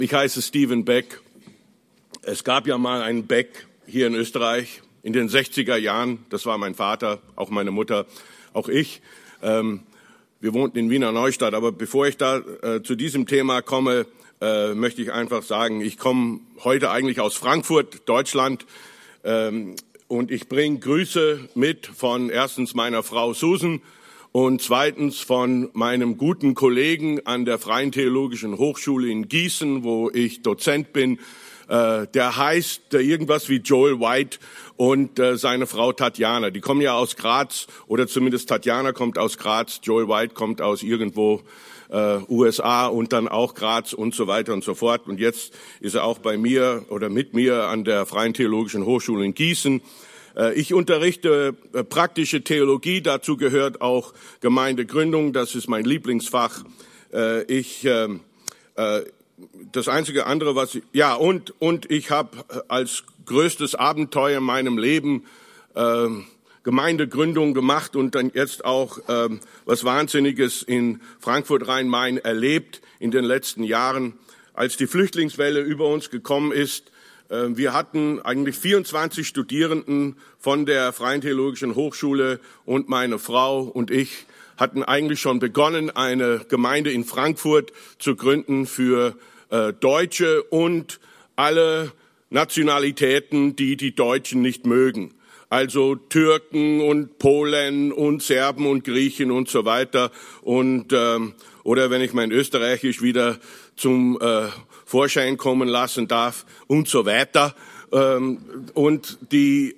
Ich heiße Steven Beck. Es gab ja mal einen Beck hier in Österreich in den 60er Jahren. Das war mein Vater, auch meine Mutter, auch ich. Wir wohnten in Wiener Neustadt. Aber bevor ich da zu diesem Thema komme, möchte ich einfach sagen, ich komme heute eigentlich aus Frankfurt, Deutschland. Und ich bringe Grüße mit von erstens meiner Frau Susan und zweitens von meinem guten Kollegen an der Freien Theologischen Hochschule in Gießen, wo ich Dozent bin. Der heißt irgendwas wie Joel White und seine Frau Tatjana. Die kommen ja aus Graz, oder zumindest Tatjana kommt aus Graz, Joel White kommt aus irgendwo USA und dann auch Graz und so weiter und so fort. Und jetzt ist er auch bei mir oder mit mir an der Freien Theologischen Hochschule in Gießen. Ich unterrichte praktische Theologie, dazu gehört auch Gemeindegründung, das ist mein Lieblingsfach. Das einzige andere, und ich habe als größtes Abenteuer in meinem Leben Gemeindegründung gemacht und dann jetzt auch was Wahnsinniges in Frankfurt Rhein-Main erlebt in den letzten Jahren, als die Flüchtlingswelle über uns gekommen ist. Wir hatten eigentlich 24 Studierenden von der Freien Theologischen Hochschule und meine Frau und ich hatten eigentlich schon begonnen, eine Gemeinde in Frankfurt zu gründen für Deutsche und alle Nationalitäten, die die Deutschen nicht mögen. Also Türken und Polen und Serben und Griechen und so weiter. Und oder wenn ich mein Österreichisch wieder zum Vorschein kommen lassen darf und so weiter. Und die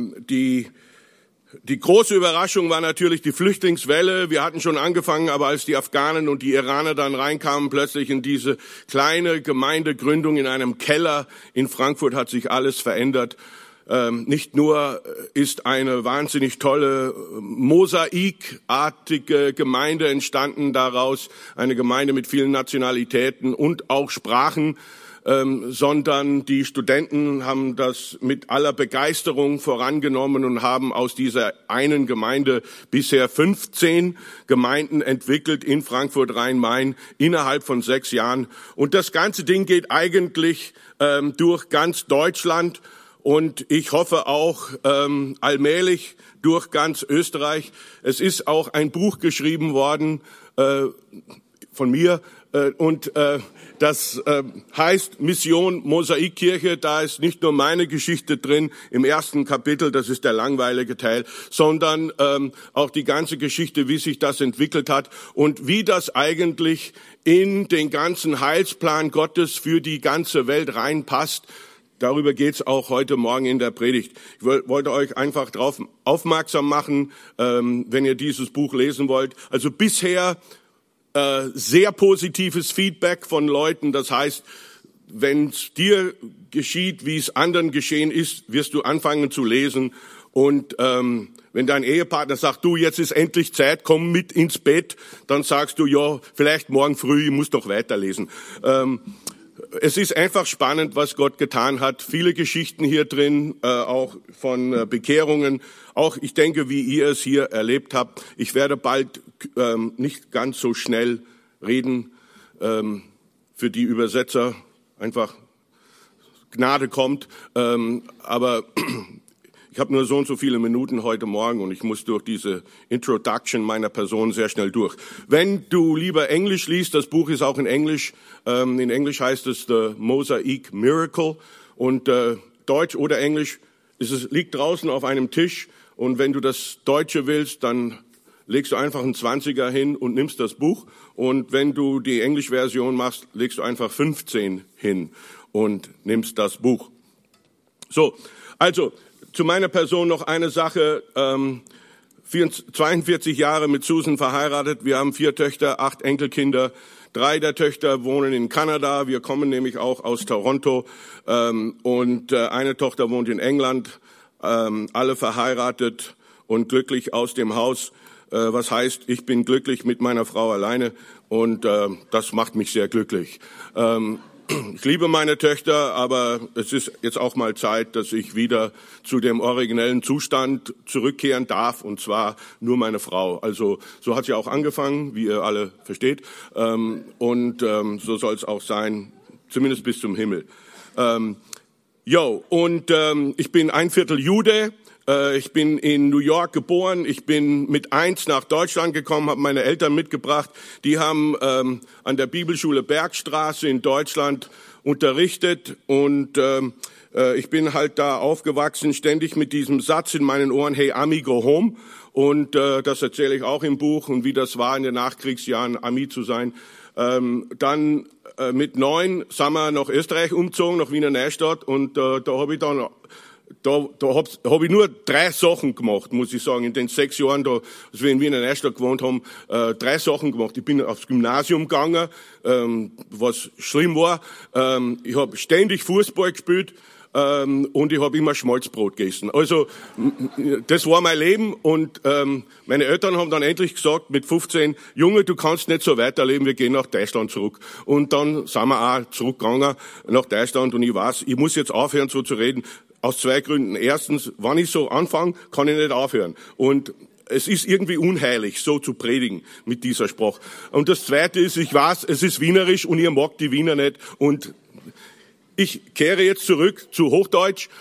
große Überraschung war natürlich die Flüchtlingswelle. Wir hatten schon angefangen, aber als die Afghanen und die Iraner dann reinkamen, plötzlich in diese kleine Gemeindegründung in einem Keller in Frankfurt, hat sich alles verändert. Nicht nur ist eine wahnsinnig tolle mosaikartige Gemeinde entstanden daraus, eine Gemeinde mit vielen Nationalitäten und auch Sprachen, sondern die Studenten haben das mit aller Begeisterung vorangenommen und haben aus dieser einen Gemeinde bisher 15 Gemeinden entwickelt in Frankfurt Rhein-Main innerhalb von 6 Jahren. Und das ganze Ding geht eigentlich durch ganz Deutschland. Und ich hoffe auch allmählich durch ganz Österreich. Es ist auch ein Buch geschrieben worden von mir und das heißt Mission Mosaikkirche. Da ist nicht nur meine Geschichte drin im ersten Kapitel, das ist der langweilige Teil, sondern auch die ganze Geschichte, wie sich das entwickelt hat und wie das eigentlich in den ganzen Heilsplan Gottes für die ganze Welt reinpasst. Darüber geht's auch heute Morgen in der Predigt. Ich wollte euch einfach darauf aufmerksam machen, wenn ihr dieses Buch lesen wollt. Also bisher sehr positives Feedback von Leuten. Das heißt, wenn es dir geschieht, wie es anderen geschehen ist, wirst du anfangen zu lesen. Und wenn dein Ehepartner sagt, du, jetzt ist endlich Zeit, komm mit ins Bett, dann sagst du, ja, vielleicht morgen früh, ich muss doch weiterlesen. Es ist einfach spannend, was Gott getan hat. Viele Geschichten hier drin, auch von Bekehrungen. Auch ich denke, wie ihr es hier erlebt habt. Ich werde bald nicht ganz so schnell reden. Für die Übersetzer einfach Gnade kommt. Aber ich habe nur so und so viele Minuten heute Morgen und ich muss durch diese Introduction meiner Person sehr schnell durch. Wenn du lieber Englisch liest, das Buch ist auch in Englisch. In Englisch heißt es The Mosaic Miracle und Deutsch oder Englisch liegt draußen auf einem Tisch und wenn du das Deutsche willst, dann legst du einfach einen 20er hin und nimmst das Buch und wenn du die Englischversion machst, legst du einfach 15 hin und nimmst das Buch. So, also zu meiner Person noch eine Sache. 42 Jahre mit Susan verheiratet. Wir haben 4 Töchter, 8 Enkelkinder. 3 der Töchter wohnen in Kanada. Wir kommen nämlich auch aus Toronto. Und eine Tochter wohnt in England. Alle verheiratet und glücklich aus dem Haus. Was heißt, ich bin glücklich mit meiner Frau alleine. Und das macht mich sehr glücklich. Ich liebe meine Töchter, aber es ist jetzt auch mal Zeit, dass ich wieder zu dem originellen Zustand zurückkehren darf, und zwar nur meine Frau. Also so hat sie auch angefangen, wie ihr alle versteht, und so soll es auch sein. zumindest bis zum Himmel. Ich bin ein Viertel Jude. Ich bin in New York geboren. Ich bin mit 1 nach Deutschland gekommen, habe meine Eltern mitgebracht. Die haben an der Bibelschule Bergstraße in Deutschland unterrichtet und ich bin halt da aufgewachsen, ständig mit diesem Satz in meinen Ohren, hey Ami, go home. Und das erzähle ich auch im Buch und wie das war in den Nachkriegsjahren, Ami zu sein. Dann mit 9 sind wir nach Österreich umgezogen, nach Wiener Neustadt und da habe ich dann hab ich nur 3 Sachen gemacht, muss ich sagen, in den 6 Jahren, als wir in Wiener Neustadt gewohnt haben, 3 Sachen gemacht. Ich bin aufs Gymnasium gegangen, was schlimm war. Ich habe ständig Fußball gespielt und ich habe immer Schmalzbrot gegessen. Also das war mein Leben und meine Eltern haben dann endlich gesagt mit 15, Junge, du kannst nicht so weiterleben, wir gehen nach Deutschland zurück. Und dann sind wir auch zurückgegangen nach Deutschland und ich weiß, ich muss jetzt aufhören so zu reden. Aus 2 Gründen. Erstens, wenn ich so anfange, kann ich nicht aufhören. Und es ist irgendwie unheilig, so zu predigen mit dieser Sprache. Und das Zweite ist, ich weiß, es ist wienerisch und ihr mag die Wiener nicht. Und ich kehre jetzt zurück zu Hochdeutsch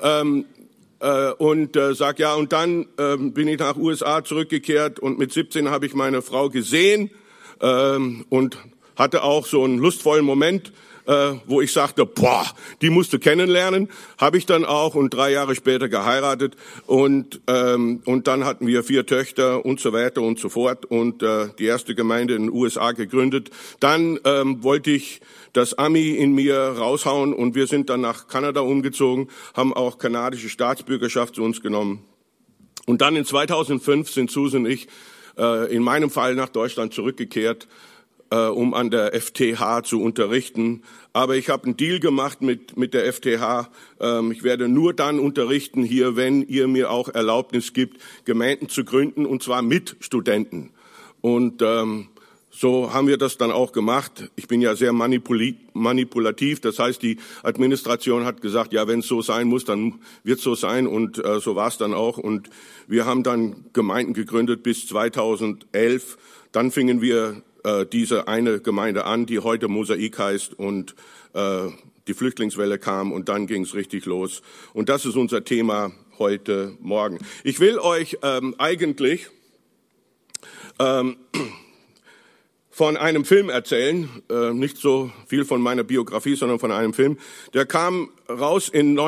und sage ja. Und dann bin ich nach USA zurückgekehrt und mit 17 habe ich meine Frau gesehen und hatte auch so einen lustvollen Moment, wo ich sagte, boah, die musst du kennenlernen. Habe ich dann auch und 3 Jahre später geheiratet und dann hatten wir 4 Töchter und so weiter und so fort und die erste Gemeinde in den USA gegründet. Dann wollte ich das Ami in mir raushauen und wir sind dann nach Kanada umgezogen, haben auch kanadische Staatsbürgerschaft zu uns genommen. Und dann in 2005 sind Susan und ich in meinem Fall nach Deutschland zurückgekehrt, um an der FTH zu unterrichten. Aber ich habe einen Deal gemacht mit der FTH. Ich werde nur dann unterrichten hier, wenn ihr mir auch Erlaubnis gibt, Gemeinden zu gründen, und zwar mit Studenten. Und so haben wir das dann auch gemacht. Ich bin ja sehr manipulativ. Das heißt, die Administration hat gesagt, ja, wenn es so sein muss, dann wird es so sein. Und so war es dann auch. Und wir haben dann Gemeinden gegründet bis 2011. Dann fingen wir diese eine Gemeinde an, die heute Mosaik heißt und die Flüchtlingswelle kam und dann ging es richtig los. Und das ist unser Thema heute Morgen. Ich will euch eigentlich von einem Film erzählen, nicht so viel von meiner Biografie, sondern von einem Film. Der kam raus in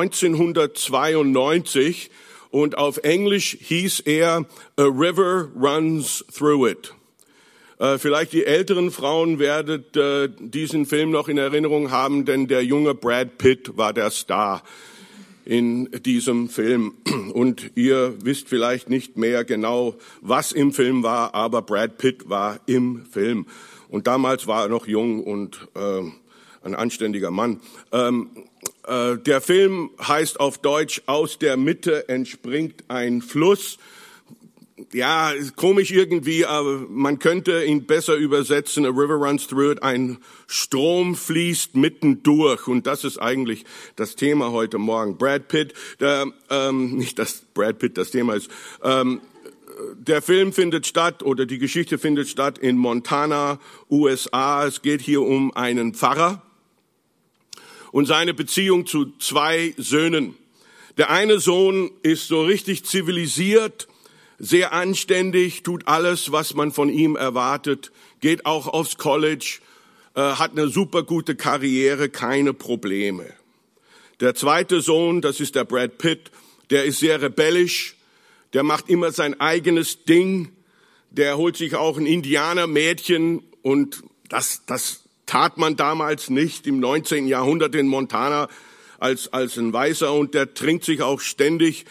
1992 und auf Englisch hieß er A River Runs Through It. Vielleicht die älteren Frauen werdet diesen Film noch in Erinnerung haben, denn der junge Brad Pitt war der Star in diesem Film. Und ihr wisst vielleicht nicht mehr genau, was im Film war, aber Brad Pitt war im Film. Und damals war er noch jung und ein anständiger Mann. Der Film heißt auf Deutsch, aus der Mitte entspringt ein Fluss. Ja, ist komisch irgendwie, aber man könnte ihn besser übersetzen. A river runs through it. Ein Strom fließt mitten durch. Und das ist eigentlich das Thema heute Morgen. Brad Pitt, nicht dass Brad Pitt das Thema ist. Der Film findet statt oder die Geschichte findet statt in Montana, USA. Es geht hier um einen Pfarrer und seine Beziehung zu 2 Söhnen. Der eine Sohn ist so richtig zivilisiert, sehr anständig, tut alles, was man von ihm erwartet, geht auch aufs College, hat eine super gute Karriere, keine Probleme. Der zweite Sohn, das ist der Brad Pitt, der ist sehr rebellisch, der macht immer sein eigenes Ding, der holt sich auch ein Indianermädchen und das tat man damals nicht im 19. Jahrhundert in Montana als ein Weißer und der trinkt sich auch ständig,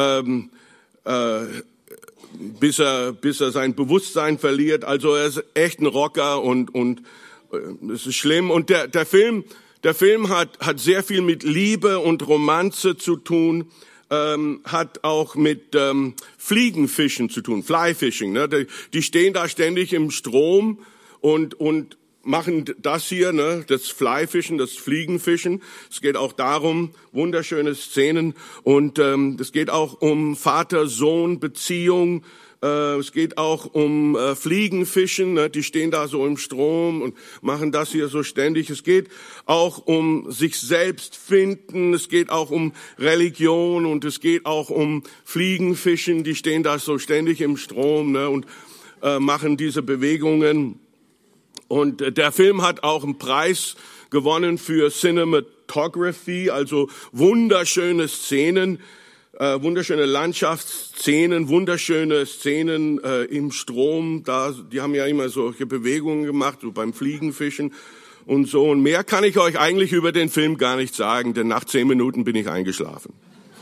bis er sein Bewusstsein verliert. Also er ist echt ein Rocker und es ist schlimm. Und der Film hat sehr viel mit Liebe und Romanze zu tun, hat auch mit Fliegenfischen zu tun, Flyfishing. Ne? Die stehen da ständig im Strom und machen das hier, ne, das Flyfischen, das Fliegenfischen. Es geht auch darum, wunderschöne Szenen und es geht auch um Vater-Sohn-Beziehung, Es geht auch um Fliegenfischen, ne? Die stehen da so im Strom und machen das hier so ständig. Es geht auch um sich selbst finden, es geht auch um Religion und es geht auch um Fliegenfischen, die stehen da so ständig im Strom, ne? Und machen diese Bewegungen. Und der Film hat auch einen Preis gewonnen für Cinematography, also wunderschöne Szenen, wunderschöne Landschaftsszenen, wunderschöne Szenen im Strom. Die haben ja immer solche Bewegungen gemacht, so beim Fliegenfischen und so. Und mehr kann ich euch eigentlich über den Film gar nicht sagen, denn nach 10 Minuten bin ich eingeschlafen.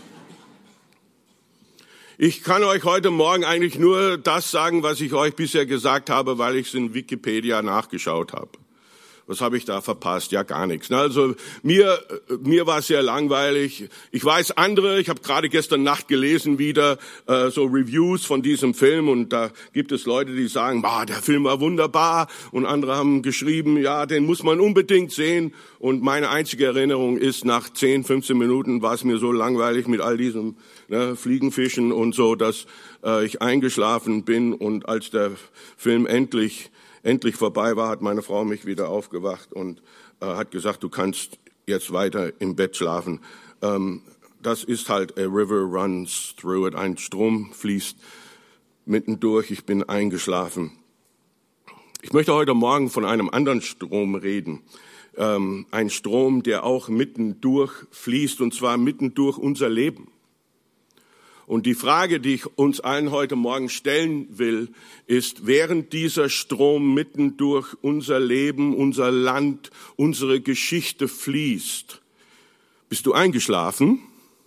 Ich kann euch heute Morgen eigentlich nur das sagen, was ich euch bisher gesagt habe, weil ich es in Wikipedia nachgeschaut habe. Was habe ich da verpasst? Ja, gar nichts. Also mir war es sehr langweilig. Ich weiß andere, ich habe gerade gestern Nacht gelesen wieder so Reviews von diesem Film und da gibt es Leute, die sagen, der Film war wunderbar und andere haben geschrieben, ja, den muss man unbedingt sehen und meine einzige Erinnerung ist, nach 10, 15 Minuten war es mir so langweilig mit all diesem Fliegenfischen und so, dass ich eingeschlafen bin und als der Film endlich vorbei war, hat meine Frau mich wieder aufgewacht und hat gesagt, du kannst jetzt weiter im Bett schlafen. Das ist halt, a river runs through it. Ein Strom fließt mittendurch. Ich bin eingeschlafen. Ich möchte heute Morgen von einem anderen Strom reden. Ein Strom, der auch mittendurch fließt, und zwar mittendurch unser Leben. Und die Frage, die ich uns allen heute Morgen stellen will, ist, während dieser Strom mitten durch unser Leben, unser Land, unsere Geschichte fließt, bist du eingeschlafen?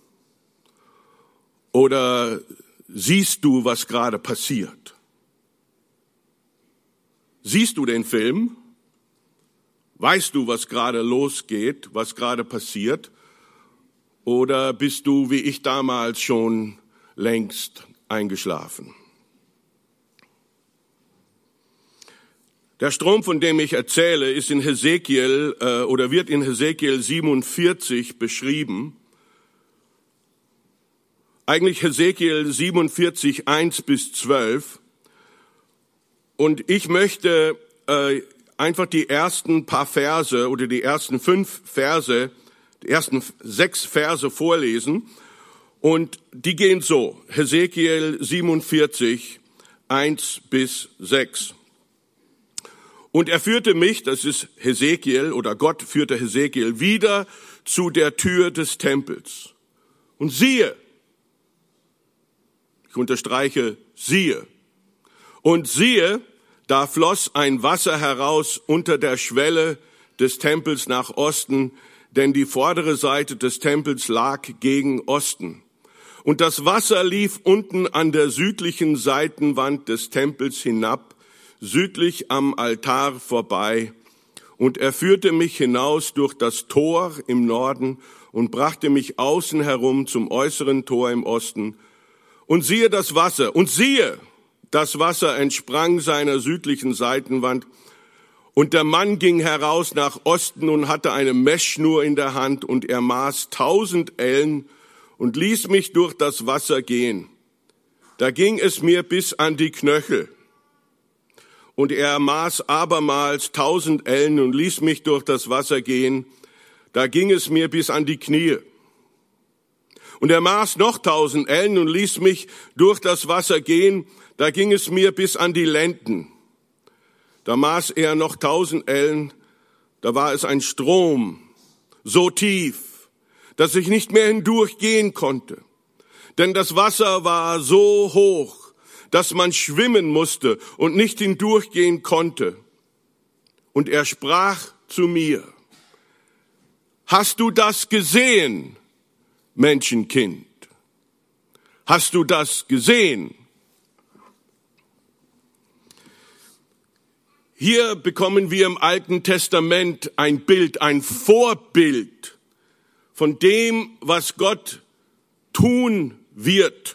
Oder siehst du, was gerade passiert? Siehst du den Film? Weißt du, was gerade losgeht, was gerade passiert? Oder bist du, wie ich damals schon, längst eingeschlafen? Der Strom, von dem ich erzähle, ist in Hesekiel wird in Hesekiel 47 beschrieben. Eigentlich Hesekiel 47, 1-12. Und ich möchte einfach die ersten paar Verse oder die ersten 5 Verse, die ersten 6 Verse vorlesen. Und die gehen so, Hesekiel 47, 1-6. Und er führte mich, das ist Hesekiel, oder Gott führte Hesekiel wieder zu der Tür des Tempels. Und siehe, ich unterstreiche, siehe. Und siehe, da floss ein Wasser heraus unter der Schwelle des Tempels nach Osten, denn die vordere Seite des Tempels lag gegen Osten. Und das Wasser lief unten an der südlichen Seitenwand des Tempels hinab, südlich am Altar vorbei. Und er führte mich hinaus durch das Tor im Norden und brachte mich außen herum zum äußeren Tor im Osten. Und siehe das Wasser, das Wasser entsprang seiner südlichen Seitenwand. Und der Mann ging heraus nach Osten und hatte eine Messschnur in der Hand und er maß 1000 Ellen und ließ mich durch das Wasser gehen. Da ging es mir bis an die Knöchel. Und er maß abermals 1000 Ellen und ließ mich durch das Wasser gehen. Da ging es mir bis an die Knie. Und er maß noch 1000 Ellen und ließ mich durch das Wasser gehen. Da ging es mir bis an die Lenden. Da maß er noch 1000 Ellen. Da war es ein Strom, so tief, dass ich nicht mehr hindurchgehen konnte. Denn das Wasser war so hoch, dass man schwimmen musste und nicht hindurchgehen konnte. Und er sprach zu mir, hast du das gesehen, Menschenkind? Hast du das gesehen? Hier bekommen wir im Alten Testament ein Bild, ein Vorbild von dem, was Gott tun wird.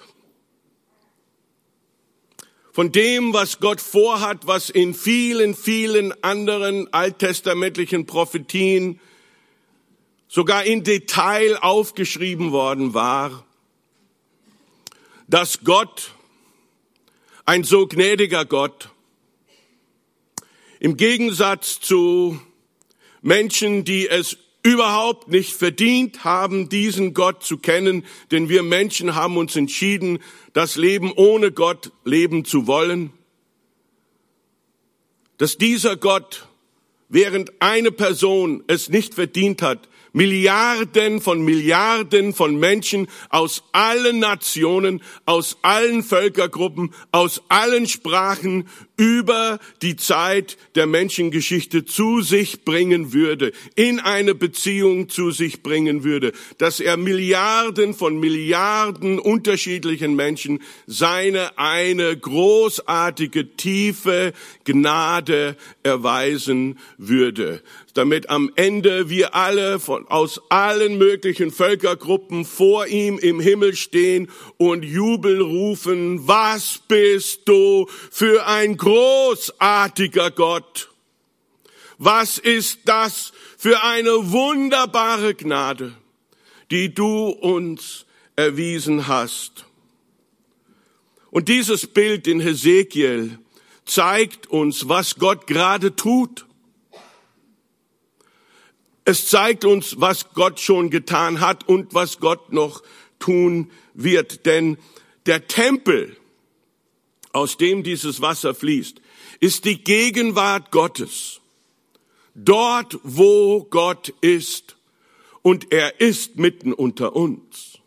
Von dem, was Gott vorhat, was in vielen, vielen anderen alttestamentlichen Prophetien sogar in Detail aufgeschrieben worden war, dass Gott ein so gnädiger Gott. Im Gegensatz zu Menschen, die es überhaupt nicht verdient haben, diesen Gott zu kennen, denn wir Menschen haben uns entschieden, das Leben ohne Gott leben zu wollen, dass dieser Gott, während eine Person es nicht verdient hat, Milliarden von Menschen aus allen Nationen, aus allen Völkergruppen, aus allen Sprachen über die Zeit der Menschengeschichte zu sich bringen würde, in eine Beziehung zu sich bringen würde, dass er Milliarden von Milliarden unterschiedlichen Menschen seine eine großartige, tiefe Gnade erweisen würde, damit am Ende wir alle aus allen möglichen Völkergruppen vor ihm im Himmel stehen und Jubel rufen: Was bist du für ein großartiger Gott? Was ist das für eine wunderbare Gnade, die du uns erwiesen hast? Und dieses Bild in Hesekiel zeigt uns, was Gott gerade tut. Es zeigt uns, was Gott schon getan hat und was Gott noch tun wird. Denn der Tempel, aus dem dieses Wasser fließt, ist die Gegenwart Gottes. Dort, wo Gott ist. Und er ist mitten unter uns.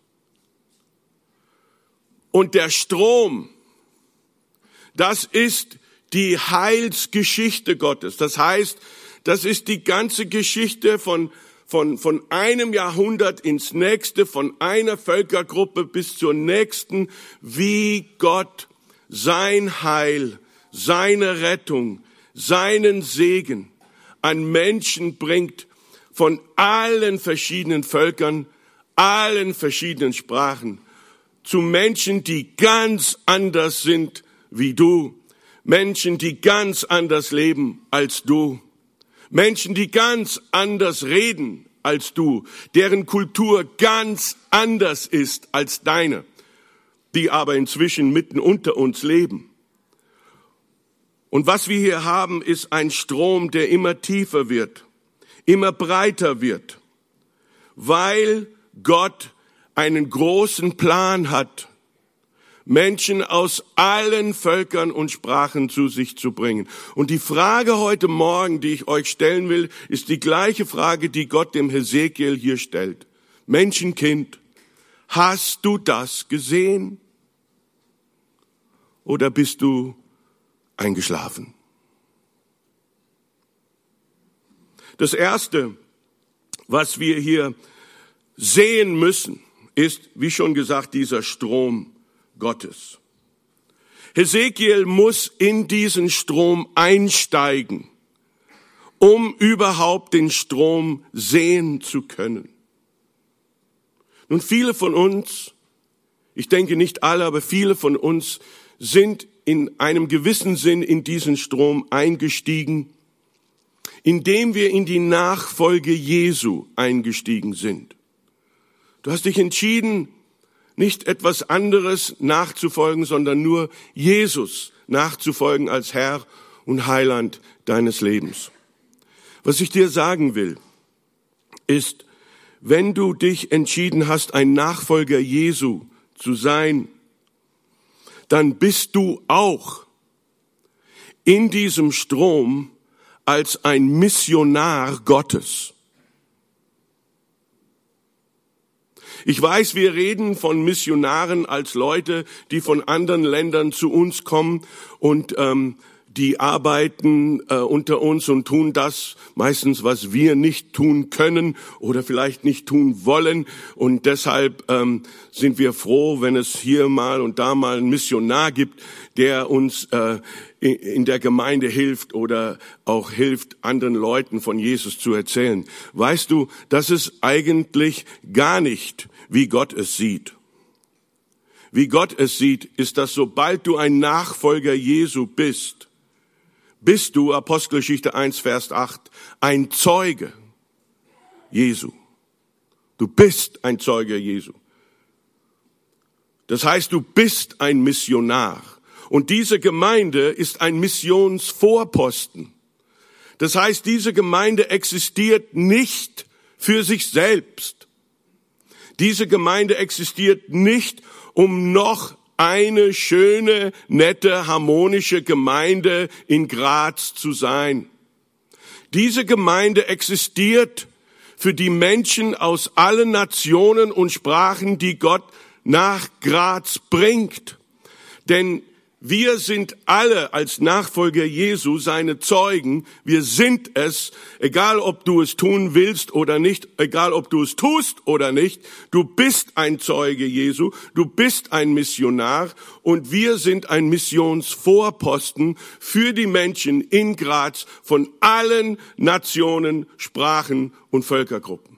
Und der Strom, das ist die Heilsgeschichte Gottes. Das heißt, das ist die ganze Geschichte von einem Jahrhundert ins nächste, von einer Völkergruppe bis zur nächsten, wie Gott sein Heil, seine Rettung, seinen Segen an Menschen bringt von allen verschiedenen Völkern, allen verschiedenen Sprachen, zu Menschen, die ganz anders sind wie du, Menschen, die ganz anders leben als du. Menschen, die ganz anders reden als du, deren Kultur ganz anders ist als deine, die aber inzwischen mitten unter uns leben. Und was wir hier haben, ist ein Strom, der immer tiefer wird, immer breiter wird, weil Gott einen großen Plan hat, Menschen aus allen Völkern und Sprachen zu sich zu bringen. Und die Frage heute Morgen, die ich euch stellen will, ist die gleiche Frage, die Gott dem Hesekiel hier stellt. Menschenkind, hast du das gesehen? Oder bist du eingeschlafen? Das Erste, was wir hier sehen müssen, ist, wie schon gesagt, dieser Strom Gottes. Hesekiel muss in diesen Strom einsteigen, um überhaupt den Strom sehen zu können. Nun, viele von uns, ich denke nicht alle, aber viele von uns sind in einem gewissen Sinn in diesen Strom eingestiegen, indem wir in die Nachfolge Jesu eingestiegen sind. Du hast dich entschieden, nicht etwas anderes nachzufolgen, sondern nur Jesus nachzufolgen als Herr und Heiland deines Lebens. Was ich dir sagen will, ist, wenn du dich entschieden hast, ein Nachfolger Jesu zu sein, dann bist du auch in diesem Strom als ein Missionar Gottes. Ich weiß, wir reden von Missionaren als Leute, die von anderen Ländern zu uns kommen und die arbeiten unter uns und tun das meistens, was wir nicht tun können oder vielleicht nicht tun wollen. Und deshalb sind wir froh, wenn es hier mal und da mal einen Missionar gibt, der uns in der Gemeinde hilft oder auch hilft, anderen Leuten von Jesus zu erzählen. Weißt du, das ist eigentlich gar nicht, wie Gott es sieht. Wie Gott es sieht, ist, dass sobald du ein Nachfolger Jesu bist du, Apostelgeschichte 1, Vers 8, ein Zeuge Jesu. Du bist ein Zeuge Jesu. Das heißt, du bist ein Missionar. Und diese Gemeinde ist ein Missionsvorposten. Das heißt, diese Gemeinde existiert nicht für sich selbst. Diese Gemeinde existiert nicht, um noch eine schöne, nette, harmonische Gemeinde in Graz zu sein. Diese Gemeinde existiert für die Menschen aus allen Nationen und Sprachen, die Gott nach Graz bringt. Denn wir sind alle als Nachfolger Jesu seine Zeugen. Wir sind es, egal ob du es tun willst oder nicht, egal ob du es tust oder nicht. Du bist ein Zeuge Jesu, du bist ein Missionar und wir sind ein Missionsvorposten für die Menschen in Graz von allen Nationen, Sprachen und Völkergruppen.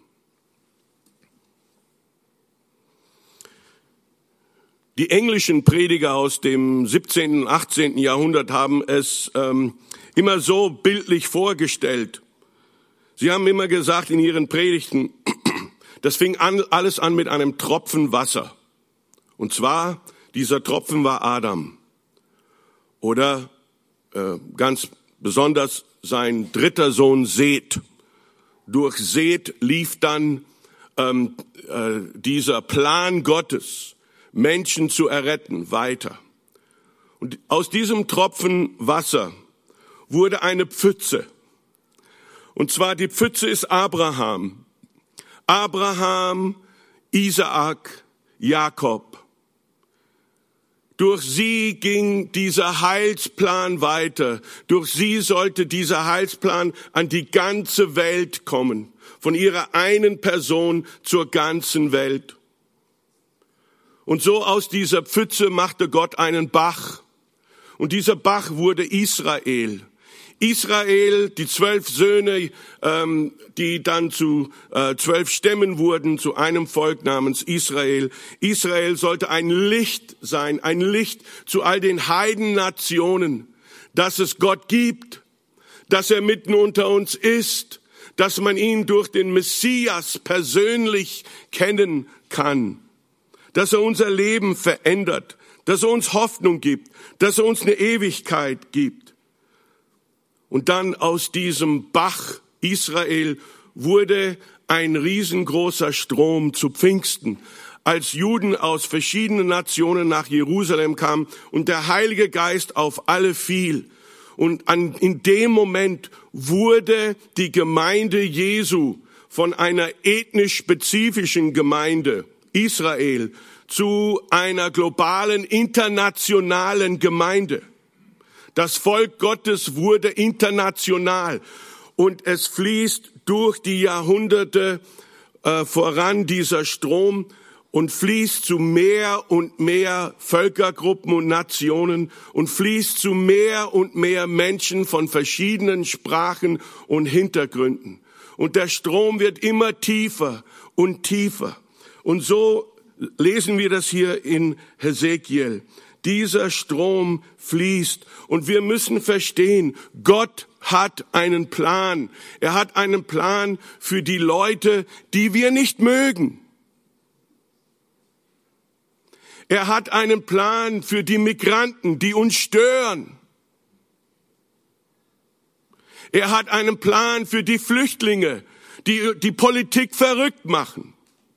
Die englischen Prediger aus dem 17. und 18. Jahrhundert haben es immer so bildlich vorgestellt. Sie haben immer gesagt in ihren Predigten, das fing alles an mit einem Tropfen Wasser. Und zwar, dieser Tropfen war Adam. Oder ganz besonders sein dritter Sohn Seth. Durch Seth lief dann dieser Plan Gottes, Menschen zu erretten, weiter. Und aus diesem Tropfen Wasser wurde eine Pfütze. Und zwar die Pfütze ist Abraham. Abraham, Isaak, Jakob. Durch sie ging dieser Heilsplan weiter. Durch sie sollte dieser Heilsplan an die ganze Welt kommen. Von ihrer einen Person zur ganzen Welt. Und so aus dieser Pfütze machte Gott einen Bach. Und dieser Bach wurde Israel. Israel, die 12 Söhne, die dann zu 12 Stämmen wurden, zu einem Volk namens Israel. Israel sollte ein Licht sein, ein Licht zu all den Heidennationen, dass es Gott gibt, dass er mitten unter uns ist, dass man ihn durch den Messias persönlich kennen kann. Dass er unser Leben verändert, dass er uns Hoffnung gibt, dass er uns eine Ewigkeit gibt. Und dann aus diesem Bach Israel wurde ein riesengroßer Strom zu Pfingsten, als Juden aus verschiedenen Nationen nach Jerusalem kamen und der Heilige Geist auf alle fiel. Und in dem Moment wurde die Gemeinde Jesu von einer ethnisch spezifischen Gemeinde Israel zu einer globalen, internationalen Gemeinde. Das Volk Gottes wurde international und es fließt durch die Jahrhunderte voran dieser Strom und fließt zu mehr und mehr Völkergruppen und Nationen und fließt zu mehr und mehr Menschen von verschiedenen Sprachen und Hintergründen. Und der Strom wird immer tiefer und tiefer. Und so lesen wir das hier in Hesekiel. Dieser Strom fließt und wir müssen verstehen, Gott hat einen Plan. Er hat einen Plan für die Leute, die wir nicht mögen. Er hat einen Plan für die Migranten, die uns stören. Er hat einen Plan für die Flüchtlinge, die die Politik verrückt machen.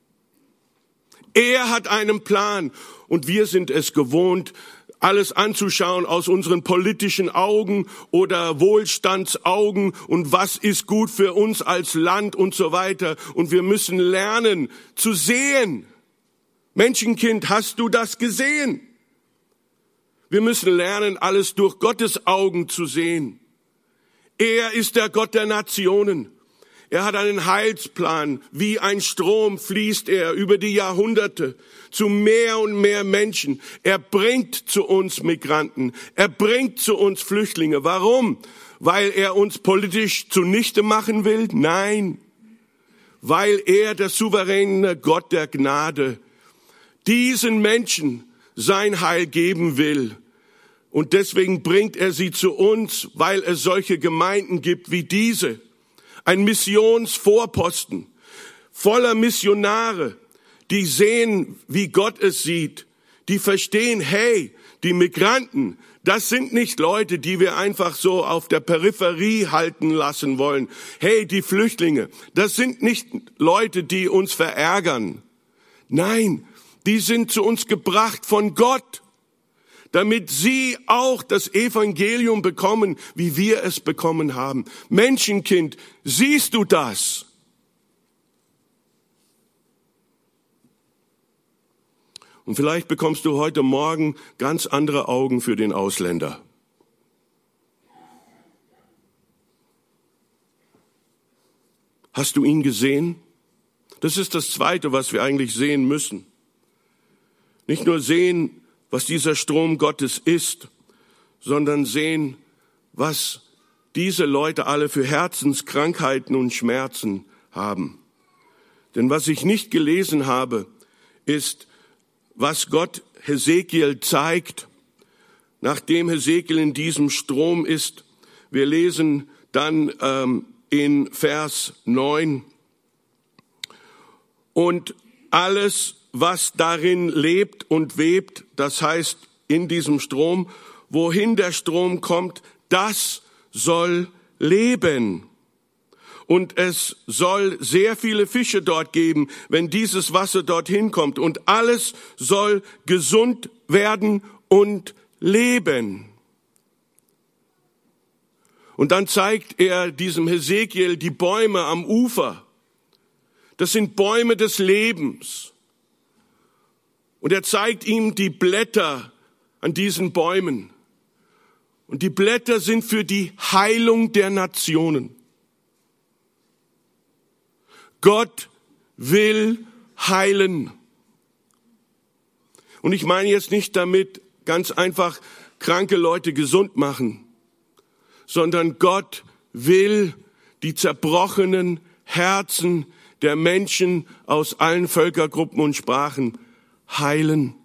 Er hat einen Plan und wir sind es gewohnt, alles anzuschauen aus unseren politischen Augen oder Wohlstandsaugen und was ist gut für uns als Land und so weiter. Und wir müssen lernen zu sehen. Menschenkind, hast du das gesehen? Wir müssen lernen, alles durch Gottes Augen zu sehen. Er ist der Gott der Nationen. Er hat einen Heilsplan. Wie ein Strom fließt er über die Jahrhunderte zu mehr und mehr Menschen. Er bringt zu uns Migranten. Er bringt zu uns Flüchtlinge. Warum? Weil er uns politisch zunichte machen will? Nein. Weil er, der souveräne Gott der Gnade, diesen Menschen sein Heil geben will. Und deswegen bringt er sie zu uns, weil es solche Gemeinden gibt wie diese. Ein Missionsvorposten voller Missionare, die sehen, wie Gott es sieht, die verstehen, hey, Die Migranten, das sind nicht Leute, die wir einfach so auf der Peripherie halten lassen wollen. Hey, die Flüchtlinge, das sind nicht Leute, die uns verärgern. Nein, die sind zu uns gebracht von Gott, damit sie auch das Evangelium bekommen, wie wir es bekommen haben. Menschenkind, siehst du das? Und vielleicht bekommst du heute Morgen ganz andere Augen für den Ausländer. Hast du ihn gesehen? Das ist das Zweite, was wir eigentlich sehen müssen. Nicht nur sehen, was dieser Strom Gottes ist, sondern sehen, was diese Leute alle für Herzenskrankheiten und Schmerzen haben. Denn was ich nicht gelesen habe, ist, was Gott Hesekiel zeigt, nachdem Hesekiel in diesem Strom ist. Wir lesen dann in Vers 9. Und alles, was darin lebt und webt, das heißt in diesem Strom, wohin der Strom kommt, das soll leben. Und es soll sehr viele Fische dort geben, wenn dieses Wasser dorthin kommt. Und alles soll gesund werden und leben. Und dann zeigt er diesem Hesekiel die Bäume am Ufer. Das sind Bäume des Lebens. Und er zeigt ihm die Blätter an diesen Bäumen. Und die Blätter sind für die Heilung der Nationen. Gott will heilen. Und ich meine jetzt nicht damit ganz einfach kranke Leute gesund machen, sondern Gott will die zerbrochenen Herzen der Menschen aus allen Völkergruppen und Sprachen heilen.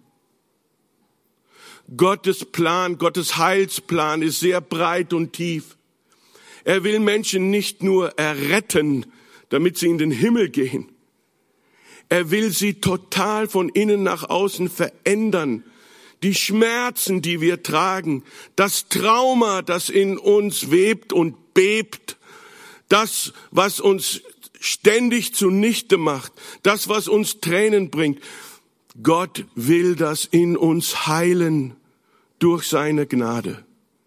Gottes Plan, Gottes Heilsplan ist sehr breit und tief. Er will Menschen nicht nur erretten, damit sie in den Himmel gehen. Er will sie total von innen nach außen verändern. Die Schmerzen, die wir tragen, das Trauma, das in uns webt und bebt, das, was uns ständig zunichte macht, das, was uns Tränen bringt. Gott will das in uns heilen durch seine Gnade.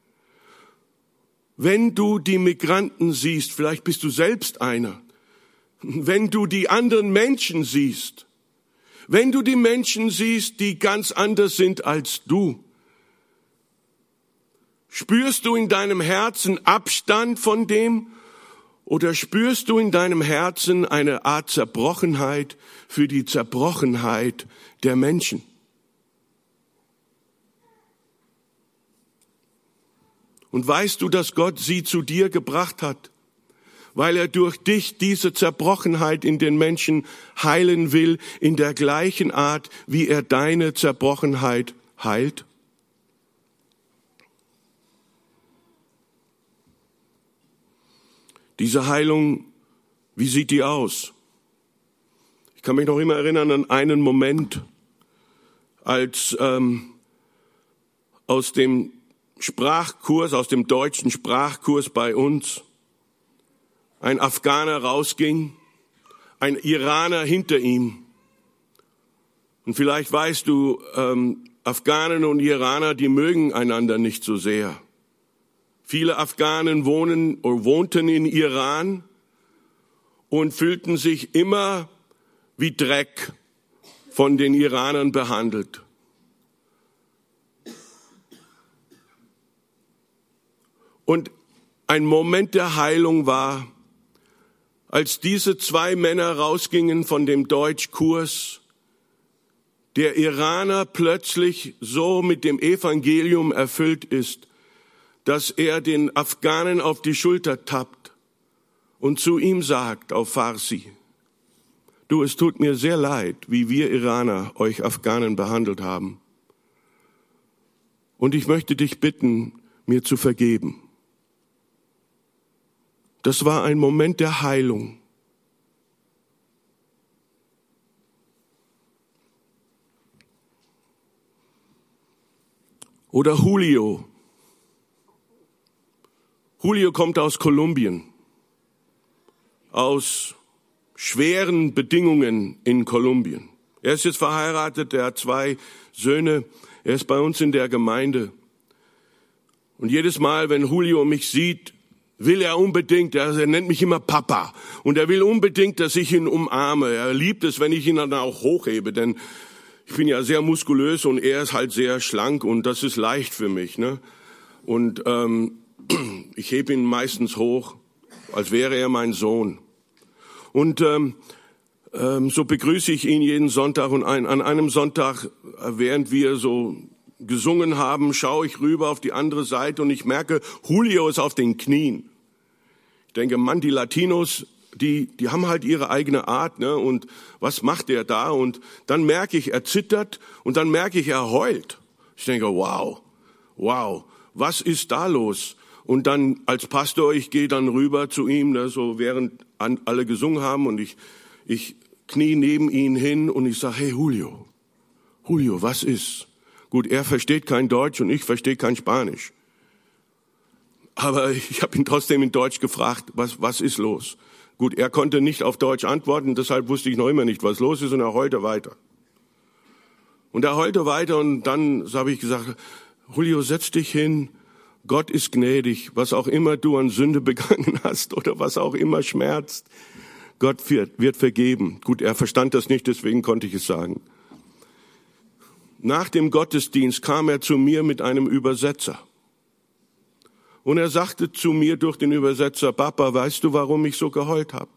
Wenn du die Migranten siehst, vielleicht bist du selbst einer, wenn du die anderen Menschen siehst, wenn du die Menschen siehst, die ganz anders sind als du, spürst du in deinem Herzen Abstand von dem oder spürst du in deinem Herzen eine Art Zerbrochenheit für die Zerbrochenheit der Menschen? Und weißt du, dass Gott sie zu dir gebracht hat, weil er durch dich diese Zerbrochenheit in den Menschen heilen will, in der gleichen Art, wie er deine Zerbrochenheit heilt? Diese Heilung, wie sieht die aus? Ich kann mich noch immer erinnern an einen Moment, als aus dem Sprachkurs, aus dem deutschen Sprachkurs bei uns, ein Afghaner rausging, ein Iraner hinter ihm. Und vielleicht weißt du, Afghanen und Iraner, die mögen einander nicht so sehr. Viele Afghanen wohnten in Iran und fühlten sich immer wie Dreck von den Iranern behandelt. Und ein Moment der Heilung war, als diese zwei Männer rausgingen von dem Deutschkurs, der Iraner plötzlich so mit dem Evangelium erfüllt ist, dass er den Afghanen auf die Schulter tappt und zu ihm sagt auf Farsi: Du, es tut mir sehr leid, wie wir Iraner euch Afghanen behandelt haben. Und ich möchte dich bitten, mir zu vergeben. Das war ein Moment der Heilung. Oder Julio. Julio kommt aus Kolumbien, aus schweren Bedingungen in Kolumbien. Er ist jetzt verheiratet, er hat 2 Söhne, er ist bei uns in der Gemeinde. Und jedes Mal, wenn Julio mich sieht, will er unbedingt, er nennt mich immer Papa. Und er will unbedingt, dass ich ihn umarme. Er liebt es, wenn ich ihn dann auch hochhebe, denn ich bin ja sehr muskulös und er ist halt sehr schlank und das ist leicht für mich, ne? Und ich hebe ihn meistens hoch, als wäre er mein Sohn. Und so begrüße ich ihn jeden Sonntag und an einem Sonntag, während wir so gesungen haben, schaue ich rüber auf die andere Seite und ich merke, Julio ist auf den Knien. Ich denke, Mann, die Latinos, die haben halt ihre eigene Art, ne? Und was macht der da? Und dann merke ich, er zittert und dann merke ich, er heult. Ich denke, wow, was ist da los? Und dann als Pastor, ich gehe dann rüber zu ihm, ne, so während alle gesungen haben und ich knie neben ihn hin und ich sage, hey Julio, was ist? Gut, er versteht kein Deutsch und ich verstehe kein Spanisch. Aber ich habe ihn trotzdem in Deutsch gefragt, was ist los? Gut, er konnte nicht auf Deutsch antworten, deshalb wusste ich noch immer nicht, was los ist und er heulte weiter. Und dann habe ich gesagt, Julio, setz dich hin, Gott ist gnädig, was auch immer du an Sünde begangen hast oder was auch immer schmerzt, Gott wird vergeben. Gut, er verstand das nicht, deswegen konnte ich es sagen. Nach dem Gottesdienst kam er zu mir mit einem Übersetzer. Und er sagte zu mir durch den Übersetzer, Papa, weißt du, warum ich so geheult habe?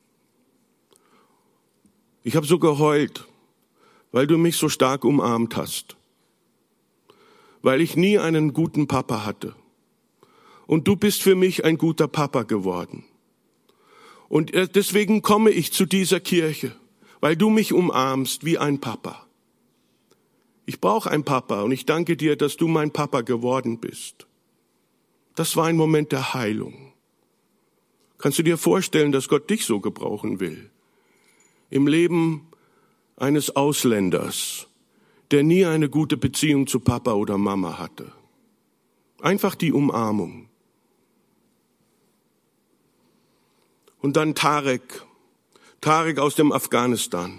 Ich habe so geheult, weil du mich so stark umarmt hast. Weil ich nie einen guten Papa hatte. Und du bist für mich ein guter Papa geworden. Und deswegen komme ich zu dieser Kirche, weil du mich umarmst wie ein Papa. Ich brauche einen Papa und ich danke dir, dass du mein Papa geworden bist. Das war ein Moment der Heilung. Kannst du dir vorstellen, dass Gott dich so gebrauchen will? Im Leben eines Ausländers, der nie eine gute Beziehung zu Papa oder Mama hatte. Einfach die Umarmung. Und dann Tarek aus dem Afghanistan.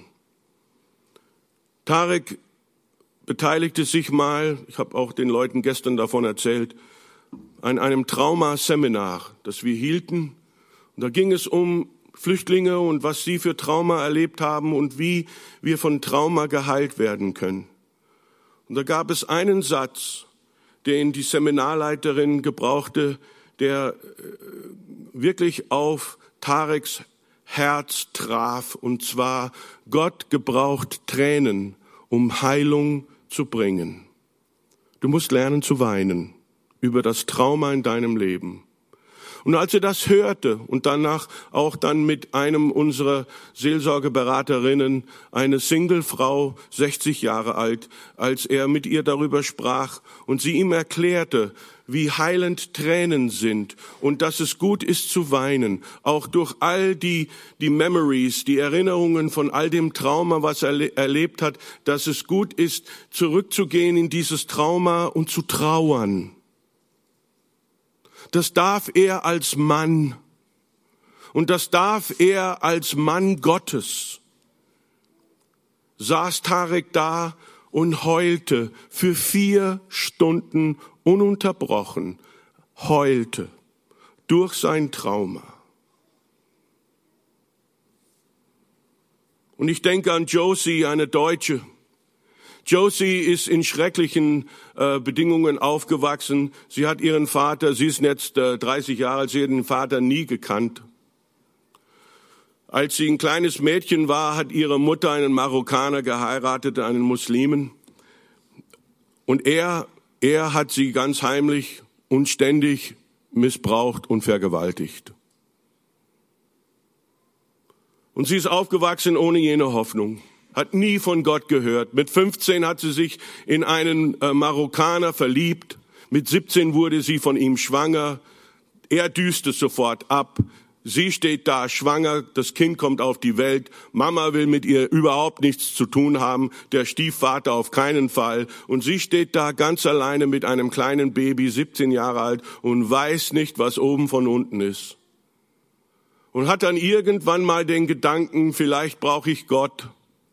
Tarek beteiligte sich mal, ich habe auch den Leuten gestern davon erzählt, an einem Traumaseminar, das wir hielten. Und da ging es um Flüchtlinge und was sie für Trauma erlebt haben und wie wir von Trauma geheilt werden können. Und da gab es einen Satz, den die Seminarleiterin gebrauchte, der wirklich auf Tareks Herz traf. Und zwar, Gott gebraucht Tränen, um Heilung zu bringen. Du musst lernen zu weinen über das Trauma in deinem Leben. Und als er das hörte und danach auch dann mit einem unserer Seelsorgeberaterinnen, eine Singlefrau, 60 Jahre alt, als er mit ihr darüber sprach und sie ihm erklärte, wie heilend Tränen sind und dass es gut ist zu weinen, auch durch all die Memories, die Erinnerungen von all dem Trauma, was er erlebt hat, dass es gut ist, zurückzugehen in dieses Trauma und zu trauern. Das darf er als Mann und das darf er als Mann Gottes. Saß Tarek da und heulte für 4 Stunden ununterbrochen, heulte durch sein Trauma. Und ich denke an Josie, eine Deutsche. Josie ist in schrecklichen Bedingungen aufgewachsen. Sie hat ihren Vater, sie ist jetzt 30 Jahre alt, sie hat den Vater nie gekannt. Als sie ein kleines Mädchen war, hat ihre Mutter einen Marokkaner geheiratet, einen Muslimen. Und er hat sie ganz heimlich und ständig missbraucht und vergewaltigt. Und sie ist aufgewachsen ohne jene Hoffnung. Hat nie von Gott gehört. Mit 15 hat sie sich in einen Marokkaner verliebt. Mit 17 wurde sie von ihm schwanger. Er düste sofort ab. Sie steht da schwanger, das Kind kommt auf die Welt, Mama will mit ihr überhaupt nichts zu tun haben, der Stiefvater auf keinen Fall. Und sie steht da ganz alleine mit einem kleinen Baby, 17 Jahre alt, und weiß nicht, was oben von unten ist. Und hat dann irgendwann mal den Gedanken, vielleicht brauche ich Gott.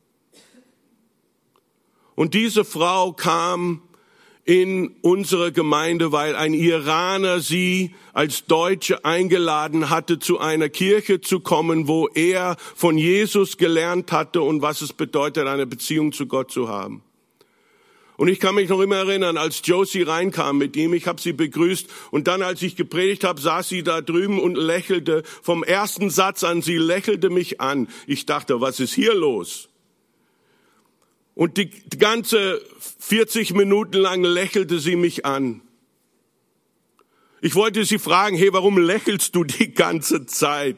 Und diese Frau kam in unsere Gemeinde, weil ein Iraner sie als Deutsche eingeladen hatte, zu einer Kirche zu kommen, wo er von Jesus gelernt hatte und was es bedeutet, eine Beziehung zu Gott zu haben. Und ich kann mich noch immer erinnern, als Josie reinkam mit ihm, ich habe sie begrüßt und dann, als ich gepredigt habe, saß sie da drüben und lächelte. Vom ersten Satz an, sie lächelte mich an. Ich dachte, was ist hier los? Und die ganze 40 Minuten lang lächelte sie mich an. Ich wollte sie fragen, hey, warum lächelst du die ganze Zeit?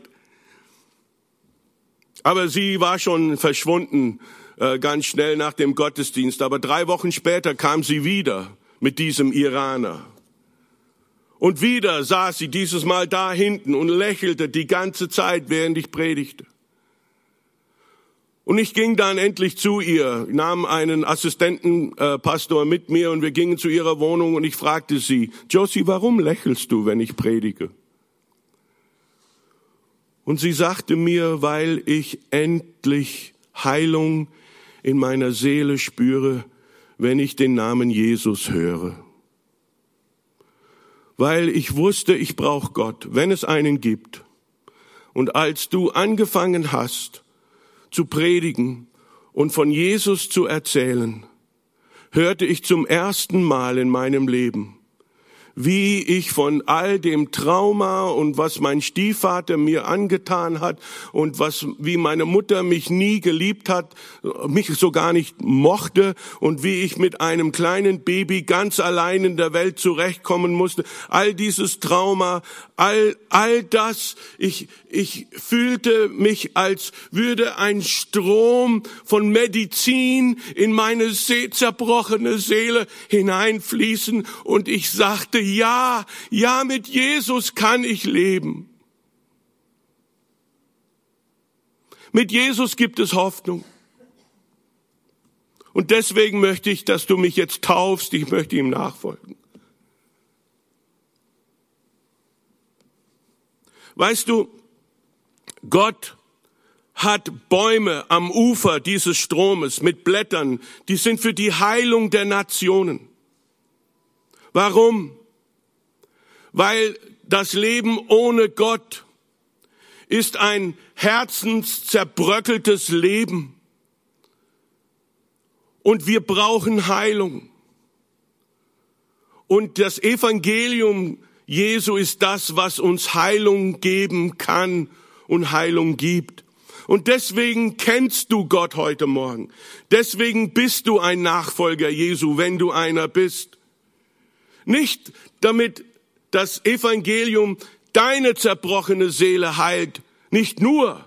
Aber sie war schon verschwunden, ganz schnell nach dem Gottesdienst. Aber 3 Wochen später kam sie wieder mit diesem Iraner. Und wieder saß sie dieses Mal da hinten und lächelte die ganze Zeit, während ich predigte. Und ich ging dann endlich zu ihr, nahm einen Assistentenpastor mit mir und wir gingen zu ihrer Wohnung und ich fragte sie, Josie, warum lächelst du, wenn ich predige? Und sie sagte mir, weil ich endlich Heilung in meiner Seele spüre, wenn ich den Namen Jesus höre. Weil ich wusste, ich brauche Gott, wenn es einen gibt. Und als du angefangen hast, zu predigen und von Jesus zu erzählen, hörte ich zum ersten Mal in meinem Leben, wie ich von all dem Trauma und was mein Stiefvater mir angetan hat und wie meine Mutter mich nie geliebt hat, mich so gar nicht mochte und wie ich mit einem kleinen Baby ganz allein in der Welt zurechtkommen musste. All dieses Trauma, all das, ich fühlte mich, als würde ein Strom von Medizin in meine zerbrochene Seele hineinfließen und ich sagte, ja, mit Jesus kann ich leben. Mit Jesus gibt es Hoffnung. Und deswegen möchte ich, dass du mich jetzt taufst, ich möchte ihm nachfolgen. Weißt du, Gott hat Bäume am Ufer dieses Stromes mit Blättern, die sind für die Heilung der Nationen. Warum? Weil das Leben ohne Gott ist ein herzenszerbröckeltes Leben. Und wir brauchen Heilung. Und das Evangelium Jesu ist das, was uns Heilung geben kann und Heilung gibt. Und deswegen kennst du Gott heute Morgen. Deswegen bist du ein Nachfolger Jesu, wenn du einer bist. Nicht damit das Evangelium deine zerbrochene Seele heilt, nicht nur,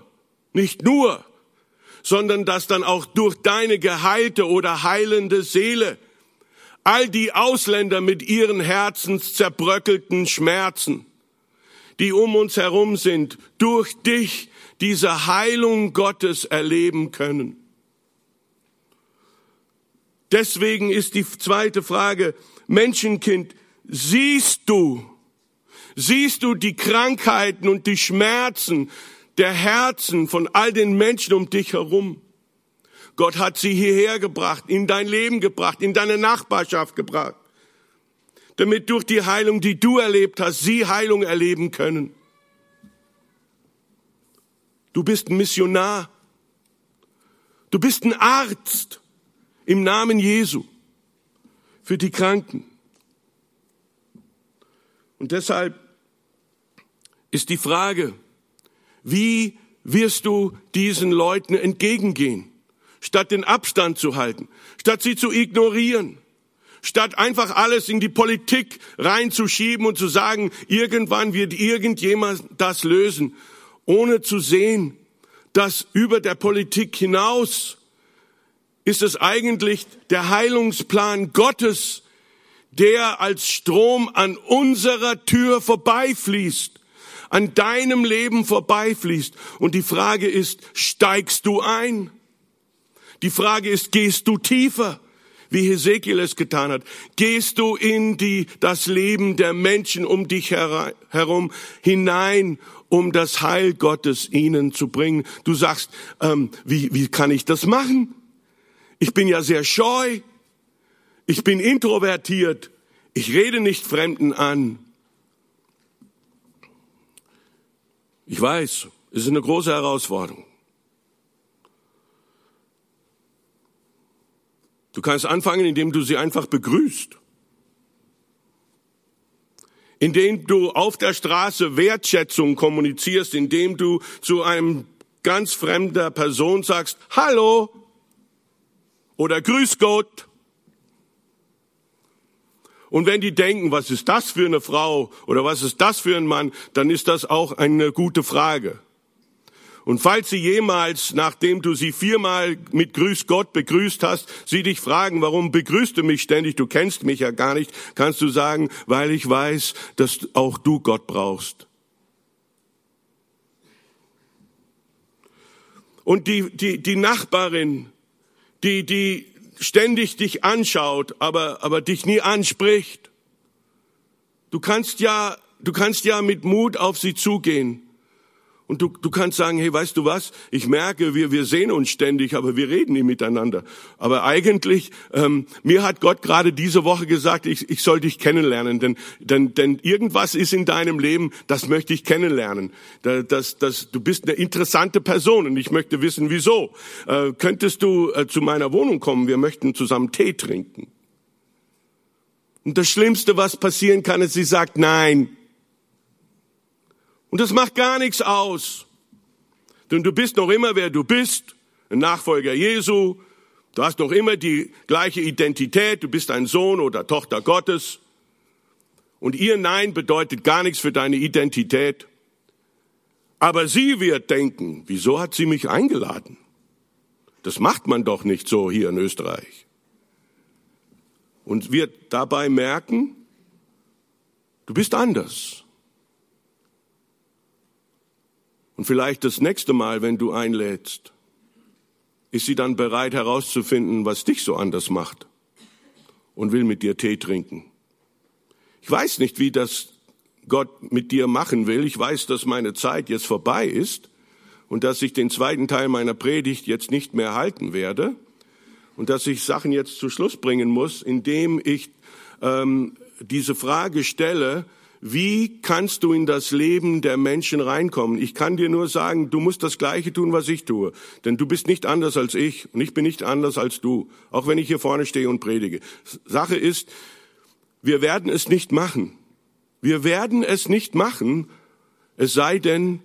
sondern dass dann auch durch deine geheilte oder heilende Seele all die Ausländer mit ihren herzenszerbröckelten Schmerzen, die um uns herum sind, durch dich diese Heilung Gottes erleben können. Deswegen ist die zweite Frage, Menschenkind, siehst du die Krankheiten und die Schmerzen der Herzen von all den Menschen um dich herum? Gott hat sie hierher gebracht, in dein Leben gebracht, in deine Nachbarschaft gebracht, damit durch die Heilung, die du erlebt hast, sie Heilung erleben können. Du bist ein Missionar. Du bist ein Arzt im Namen Jesu für die Kranken. Und deshalb ist die Frage, wie wirst du diesen Leuten entgegengehen, statt den Abstand zu halten, statt sie zu ignorieren, statt einfach alles in die Politik reinzuschieben und zu sagen, irgendwann wird irgendjemand das lösen, ohne zu sehen, dass über der Politik hinaus ist es eigentlich der Heilungsplan Gottes, der als Strom an unserer Tür vorbeifließt. an deinem Leben vorbeifließt. Und die Frage ist, steigst du ein? Die Frage ist, gehst du tiefer, wie Hesekiel es getan hat? Gehst du in das Leben der Menschen um dich herum hinein, um das Heil Gottes ihnen zu bringen? Du sagst, wie kann ich das machen? Ich bin ja sehr scheu. Ich bin introvertiert. Ich rede nicht Fremden an. Ich weiß, es ist eine große Herausforderung. Du kannst anfangen, indem du sie einfach begrüßt. Indem du auf der Straße Wertschätzung kommunizierst, indem du zu einem ganz fremder Person sagst, Hallo oder Grüß Gott. Und wenn die denken, was ist das für eine Frau oder was ist das für ein Mann, dann ist das auch eine gute Frage. Und falls sie jemals, nachdem du sie 4-mal mit Grüß Gott begrüßt hast, sie dich fragen, warum begrüßt du mich ständig, du kennst mich ja gar nicht, kannst du sagen, weil ich weiß, dass auch du Gott brauchst. Und die Nachbarin, die ständig dich anschaut, aber dich nie anspricht, du kannst ja mit Mut auf sie zugehen. Und du kannst sagen, hey, weißt du was? Ich merke, wir sehen uns ständig, aber wir reden nie miteinander. Aber eigentlich, mir hat Gott gerade diese Woche gesagt, ich soll dich kennenlernen, denn irgendwas ist in deinem Leben, das möchte ich kennenlernen. Du bist eine interessante Person und ich möchte wissen, wieso. Könntest du zu meiner Wohnung kommen? Wir möchten zusammen Tee trinken. Und das Schlimmste, was passieren kann, ist, sie sagt nein. Und das macht gar nichts aus. Denn du bist noch immer, wer du bist, ein Nachfolger Jesu. Du hast noch immer die gleiche Identität. Du bist ein Sohn oder Tochter Gottes. Und ihr Nein bedeutet gar nichts für deine Identität. Aber sie wird denken, wieso hat sie mich eingeladen? Das macht man doch nicht so hier in Österreich. Und wird dabei merken, du bist anders. Und vielleicht das nächste Mal, wenn du einlädst, ist sie dann bereit herauszufinden, was dich so anders macht und will mit dir Tee trinken. Ich weiß nicht, wie das Gott mit dir machen will. Ich weiß, dass meine Zeit jetzt vorbei ist und dass ich den zweiten Teil meiner Predigt jetzt nicht mehr halten werde und dass ich Sachen jetzt zu Schluss bringen muss, indem ich diese Frage stelle, wie kannst du in das Leben der Menschen reinkommen? Ich kann dir nur sagen, du musst das Gleiche tun, was ich tue. Denn du bist nicht anders als ich und ich bin nicht anders als du, auch wenn ich hier vorne stehe und predige. Sache ist, wir werden es nicht machen. Wir werden es nicht machen, es sei denn,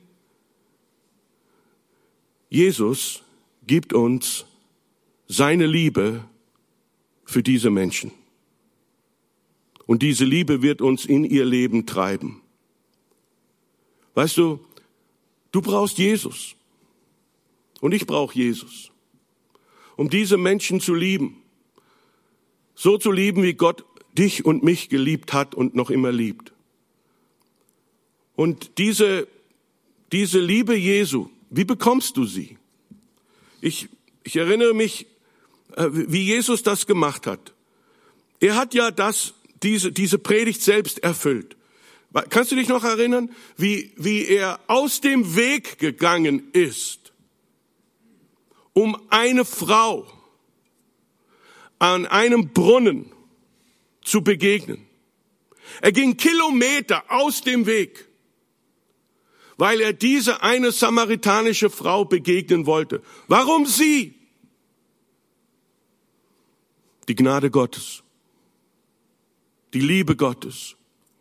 Jesus gibt uns seine Liebe für diese Menschen. Und diese Liebe wird uns in ihr Leben treiben. Weißt du, du brauchst Jesus. Und ich brauche Jesus. Um diese Menschen zu lieben. So zu lieben, wie Gott dich und mich geliebt hat und noch immer liebt. Und diese Liebe Jesu, wie bekommst du sie? Ich erinnere mich, wie Jesus das gemacht hat. Er hat ja diese Predigt selbst erfüllt. Kannst du dich noch erinnern, wie er aus dem Weg gegangen ist, um eine Frau an einem Brunnen zu begegnen? Er ging Kilometer aus dem Weg, weil er diese eine samaritanische Frau begegnen wollte. Warum sie? Die Gnade Gottes. Die Liebe Gottes.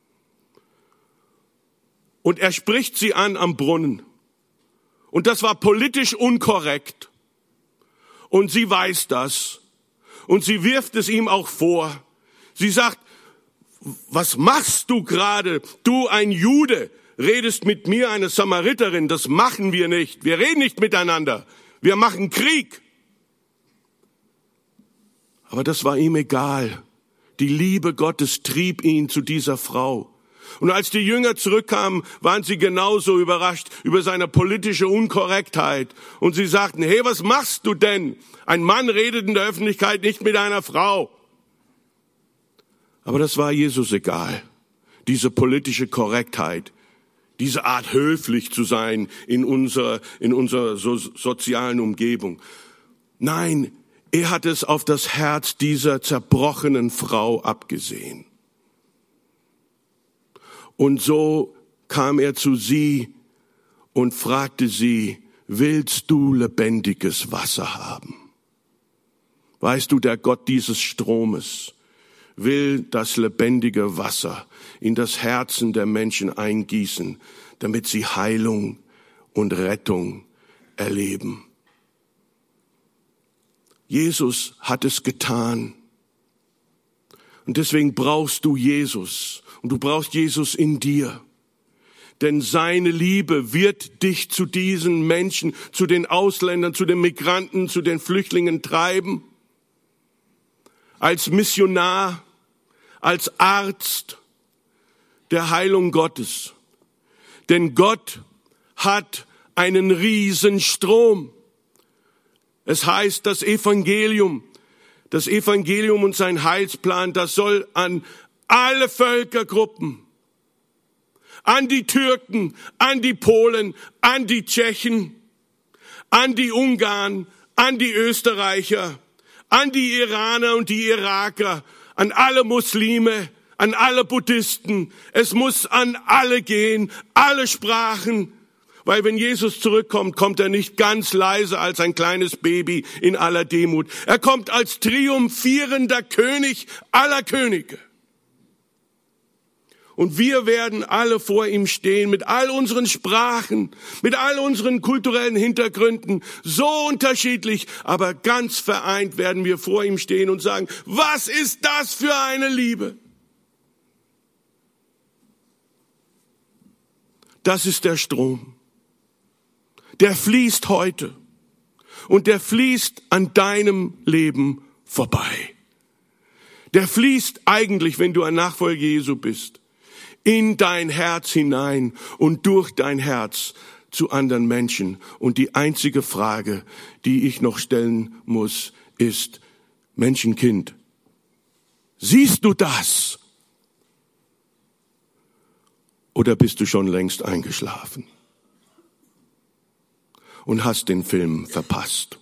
Und er spricht sie an am Brunnen. Und das war politisch unkorrekt. Und sie weiß das. Und sie wirft es ihm auch vor. Sie sagt, was machst du gerade? Du, ein Jude, redest mit mir, eine Samariterin. Das machen wir nicht. Wir reden nicht miteinander. Wir machen Krieg. Aber das war ihm egal. Die Liebe Gottes trieb ihn zu dieser Frau. Und als die Jünger zurückkamen, waren sie genauso überrascht über seine politische Unkorrektheit. Und sie sagten, hey, was machst du denn? Ein Mann redet in der Öffentlichkeit nicht mit einer Frau. Aber das war Jesus egal. Diese politische Korrektheit, diese Art höflich zu sein in unserer sozialen Umgebung. Nein, er hat es auf das Herz dieser zerbrochenen Frau abgesehen. Und so kam er zu sie und fragte sie, willst du lebendiges Wasser haben? Weißt du, der Gott dieses Stromes will das lebendige Wasser in das Herzen der Menschen eingießen, damit sie Heilung und Rettung erleben. Jesus hat es getan. Und deswegen brauchst du Jesus. Und du brauchst Jesus in dir. Denn seine Liebe wird dich zu diesen Menschen, zu den Ausländern, zu den Migranten, zu den Flüchtlingen treiben. Als Missionar, als Arzt der Heilung Gottes. Denn Gott hat einen Riesenstrom. Es heißt, das Evangelium und sein Heilsplan, das soll an alle Völkergruppen, an die Türken, an die Polen, an die Tschechen, an die Ungarn, an die Österreicher, an die Iraner und die Iraker, an alle Muslime, an alle Buddhisten. Es muss an alle gehen, alle Sprachen. Weil wenn Jesus zurückkommt, kommt er nicht ganz leise als ein kleines Baby in aller Demut. Er kommt als triumphierender König aller Könige. Und wir werden alle vor ihm stehen, mit all unseren Sprachen, mit all unseren kulturellen Hintergründen, so unterschiedlich, aber ganz vereint werden wir vor ihm stehen und sagen, was ist das für eine Liebe? Das ist der Strom. Der fließt heute und der fließt an deinem Leben vorbei. Der fließt eigentlich, wenn du ein Nachfolger Jesu bist, in dein Herz hinein und durch dein Herz zu anderen Menschen. Und die einzige Frage, die ich noch stellen muss, ist, Menschenkind, siehst du das? Oder bist du schon längst eingeschlafen und hast den Film verpasst?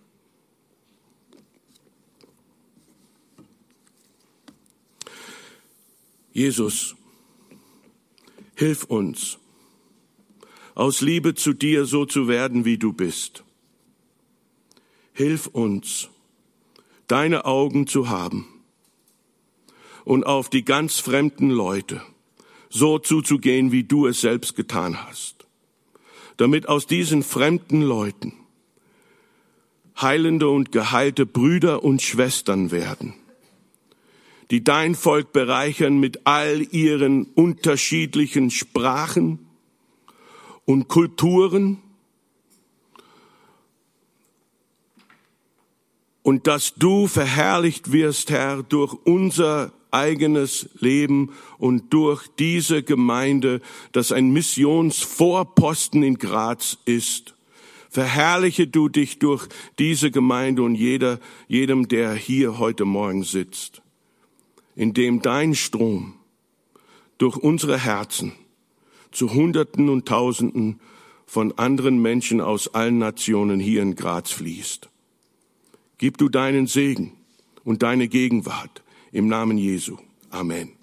Jesus, hilf uns, aus Liebe zu dir so zu werden, wie du bist. Hilf uns, deine Augen zu haben und auf die ganz fremden Leute so zuzugehen, wie du es selbst getan hast, damit aus diesen fremden Leuten heilende und geheilte Brüder und Schwestern werden, die dein Volk bereichern mit all ihren unterschiedlichen Sprachen und Kulturen, und dass du verherrlicht wirst, Herr, durch unser eigenes Leben und durch diese Gemeinde, das ein Missionsvorposten in Graz ist. Verherrliche du dich durch diese Gemeinde und jedem, der hier heute Morgen sitzt, indem dein Strom durch unsere Herzen zu Hunderten und Tausenden von anderen Menschen aus allen Nationen hier in Graz fließt. Gib du deinen Segen und deine Gegenwart im Namen Jesu. Amen.